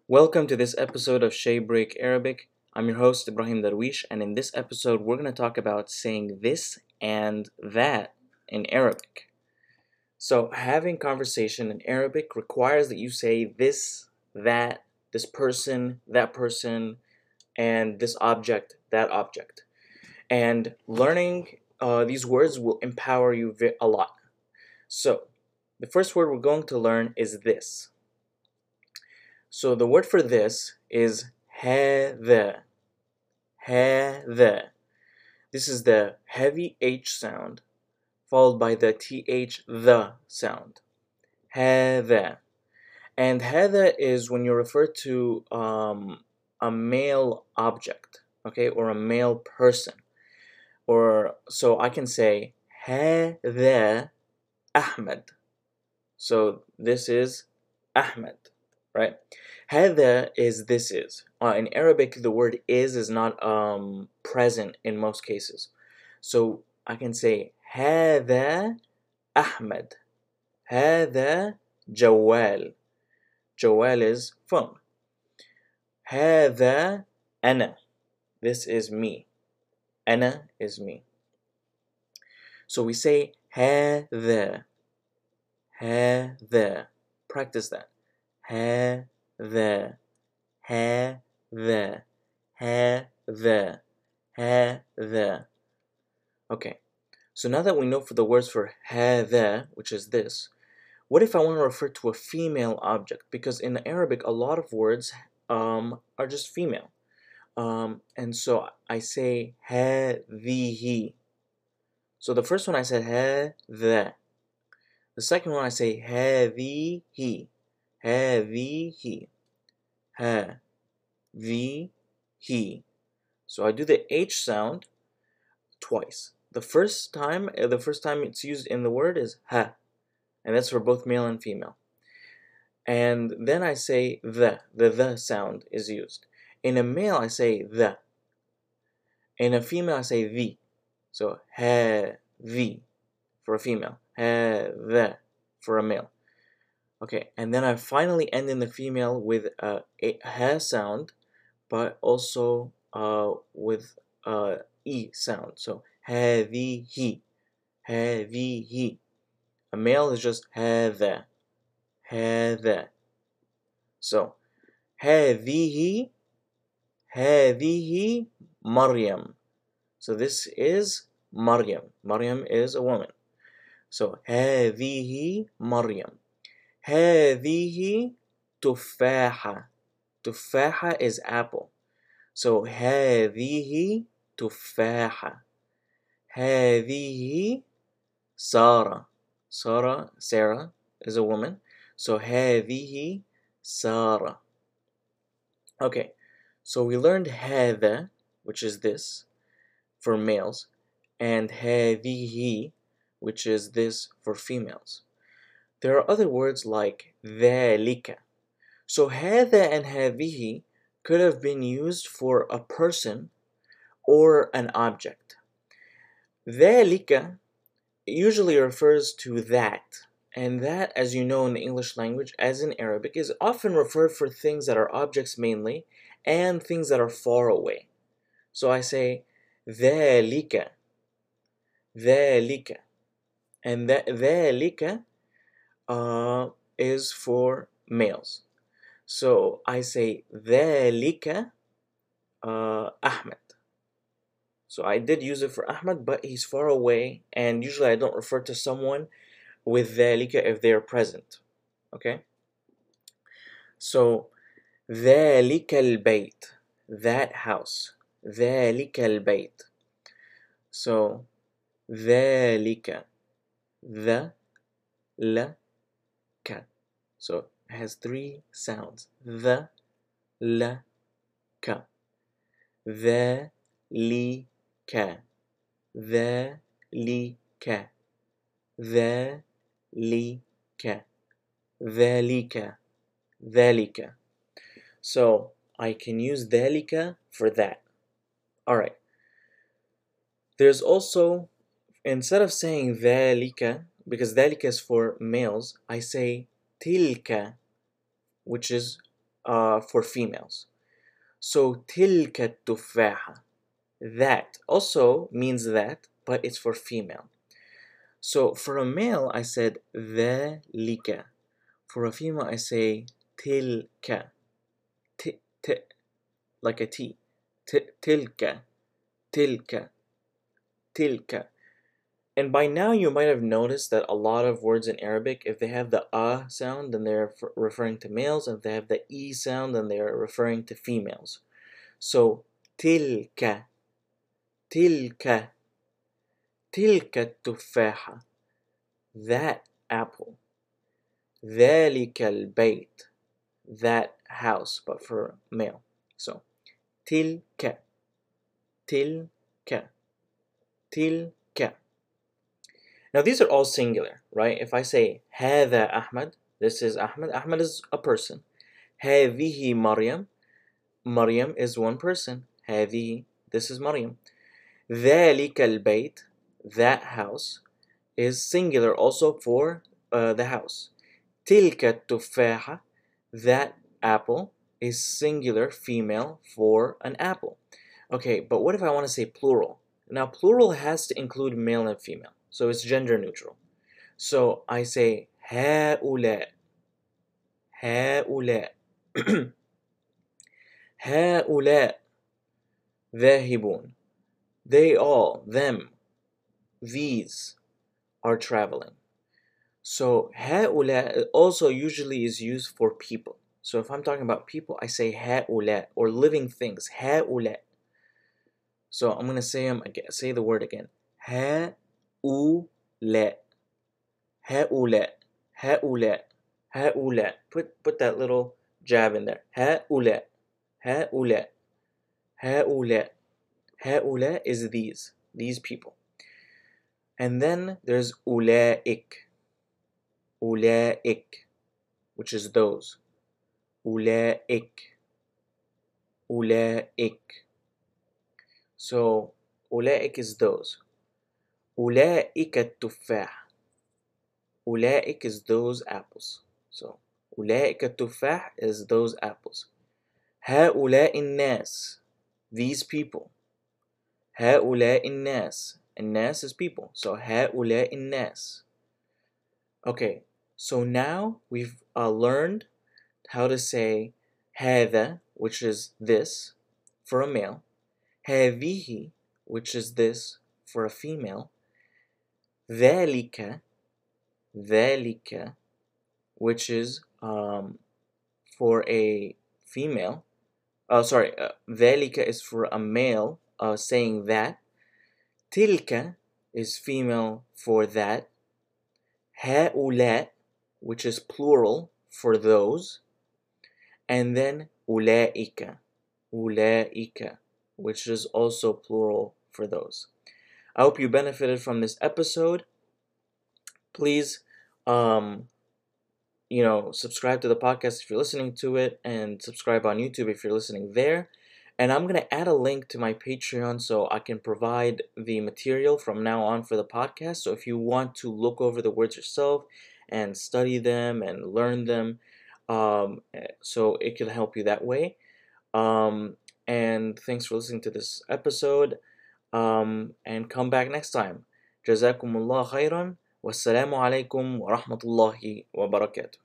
Welcome to this episode of Shay Break Arabic. I'm your host Ibrahim Darwish, and in this episode, we're going to talk about saying this and that in Arabic. So, having conversation in Arabic requires that you say this, that, this person, and this object, that object. And learning these words will empower you a lot. So, the first word we're going to learn is this. So the word for this is هذا. هذا. This is the heavy H sound followed by the TH the sound. هذا. And هذا is when you refer to a male object, okay, or a male person. Or so I can say هذا أحمد. So this is Ahmed, right? هذا is this is. In Arabic, the word is not present in most cases. So I can say هذا أحمد. هذا جوال. جوال is phone. هذا أنا. This is me. أنا is me. So we say هذا. هذا. Practice that. هذا. هذا. هذا. هذا. Okay. So now that we know for the words for هذا, which is this, what if I want to refer to a female object? Because in Arabic, a lot of words are just female. And so I say هذه. So the first one I said هذا. The second one I say هذه. هذه. هذه. So I do the H sound twice. The first time it's used in the word is ha, and that's for both male and female. And then I say the sound is used. In a male I say the. In a female I say the. So the for a female, the for a male. Okay, and then I finally end in the female with a ha sound, but also with e sound. So هذه. هذه. A male is just هذا. هذا. So هذه. هذه مريم. So this is Maryam. Maryam is a woman. So هذه مريم. هذه تفاحة. تفاحة is apple. So هذه تفاحة. هذه سارة. Sarah is a woman. So هذه سارة. Okay, so we learned هذا, which is this, for males, and هذه, which is this for females. There are other words like ذلك. So هذا and هذه could have been used for a person or an object. ذلك usually refers to that, and that, as you know in the English language, as in Arabic, is often referred for things that are objects mainly and things that are far away. So I say ذلك. ذلك. And that ذلك is for males. So I say ذلك Ahmed. So I did use it for Ahmed, but he's far away, and usually I don't refer to someone with ذلك if they are present. Okay? So ذلك البيت. That house. ذلك البيت. So ذلك. The. L. K. So it has three sounds. The. L. K. ذلك. ذلك. ذلك. ذلك. ذلك. So I can use ذلك for that. Alright. There's also, instead of saying ذلك, because ذلك is for males, I say تلك, which is for females. So تلك التفاحة, that also means that, but it's for female. So for a male, I said ذلك. For a female, I say تلك. T, like a T. تلك. تلك. تلك. And by now you might have noticed that a lot of words in Arabic, if they have the sound, then they're referring to males. If they have the e sound, then they're referring to females. So تلك. تلك. تلك التفاحة. That apple. ذلك البيت. That house, but for male. So تلك. تلك. تلك. Now these are all singular, right? If I say هذا أحمد, this is Ahmed. Ahmed is a person. هذه مريم. Maryam is one person. هذه, this is Maryam. ذلك البيت, that house, is singular also for the house. تلك التفاحة, that apple, is singular female for an apple. Okay, but what if I want to say plural? Now plural has to include male and female, so it's gender neutral. So I say هؤلاء. هؤلاء. هؤلاء ذاهبون. They all, them, these are traveling. So هؤلاء also usually is used for people. So if I'm talking about people, I say هؤلاء, or living things. هؤلاء. So I'm gonna say them again. Say the word again. هؤلاء. هؤلاء. هؤلاء. هؤلاء. Put that little jab in there. هؤلاء. هؤلاء. هؤلاء. هؤلاء is these people. And then there's أولئك. أولئك, which is those. أولئك. أولئك. So أولئك is those. أولئك التفاح. أولئك is those apples. So أولئك التفاح is those apples. هؤلاء الناس, these people. هؤلاء الناس. الناس is people. So هؤلاء الناس. Okay, so now we've learned how to say هذا, which is this, for a male. هذه, which is this, for a female. ذلك. ذلك, which is for a female. ذلك is for a male saying that. تلك is female for that. هؤلاء, which is plural for those. And then أولئك. أولئك, which is also plural for those. I hope you benefited from this episode. Please subscribe to the podcast if you're listening to it, and subscribe on YouTube if you're listening there. And I'm going to add a link to my Patreon so I can provide the material from now on for the podcast. So if you want to look over the words yourself and study them and learn them, so it can help you that way. And thanks for listening to this episode. And come back next time. جزاكم الله خيرا. والسلام عليكم ورحمة الله وبركاته.